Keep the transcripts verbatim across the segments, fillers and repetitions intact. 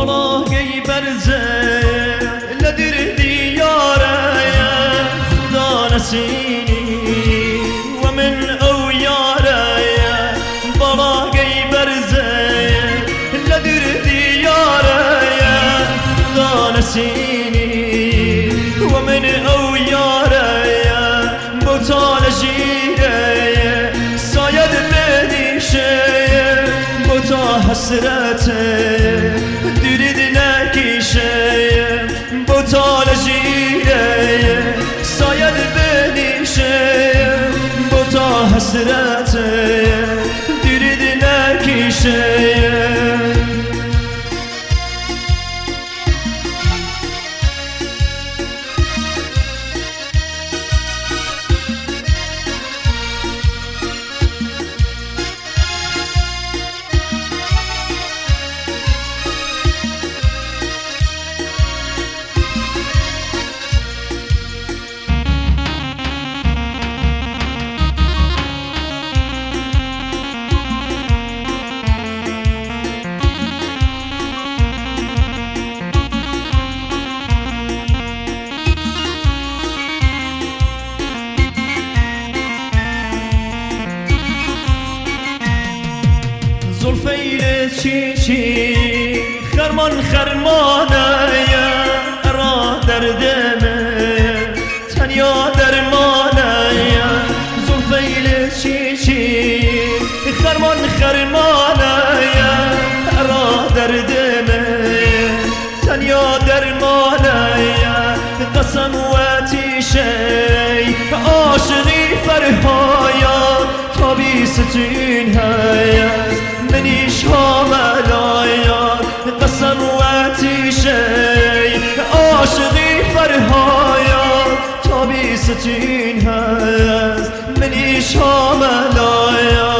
بالاقی برزه لدر دیاره خدا نسینی و من او یاره بالاقی برزه لدر دیاره خدا نسینی و من او یاره بطال جیره ساید بدیشه بطا حسرته درید نکیشه بطال جیره ساید بدیشه بطا حسرته درید نکیشه زلفیل چی چی خرمان خرمانه را دردمه تنیا درمانه زلفیل چی چی خرمان خرمانه را دردمه تنیا درمانه قسم و تیشی عاشقی فرهایا تابی ستین هست منیش حاملایا قسم و تیشی عاشقی فرهایا تابی ستین هست منیش حاملایا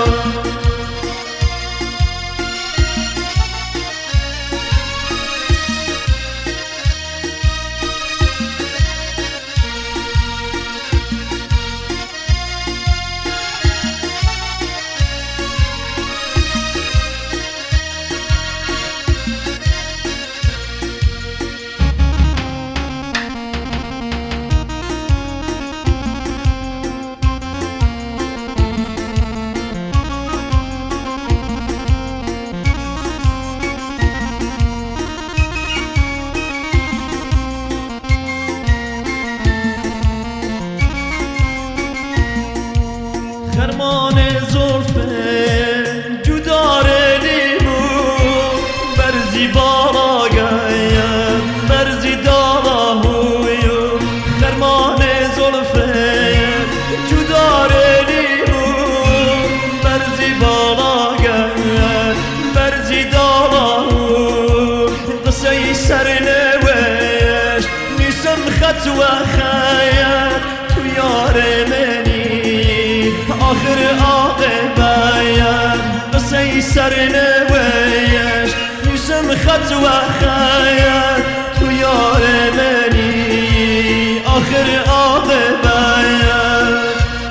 خرمان زلفه جدار لیمو برزی بالا گایم برزی دالا هویو خرمان زلفه جدار لیمو برزی بالا گایم برزی دالا هو قصه سرنوش نیسم خط و خیال تو یار منی آخر عاقبایم قصه سرنوش نیسم خط و خیال تو یار منی آخر عاقبایم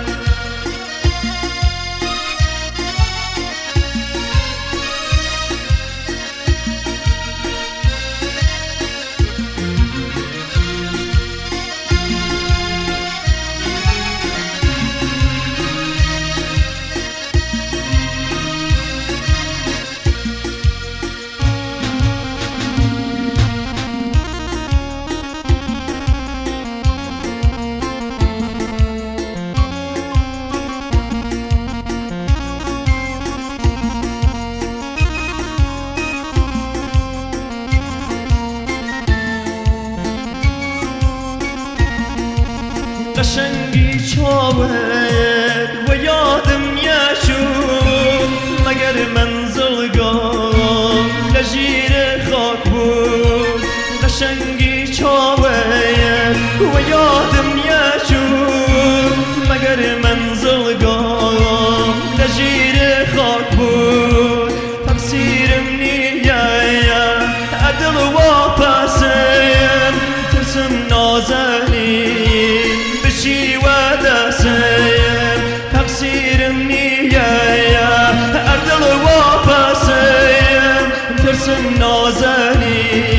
قشنگی چاوت و یادم یشون مگر منزلگاه لجیر خاک بود قشنگی چاوت و یادم یشون مگر منزلگاه لجیر خاک بود تقصیرم نیه عدل و پسیم ترسم نازنی بشي ودسيم تقصير مني يا أردل وبسيم ترسم نازنی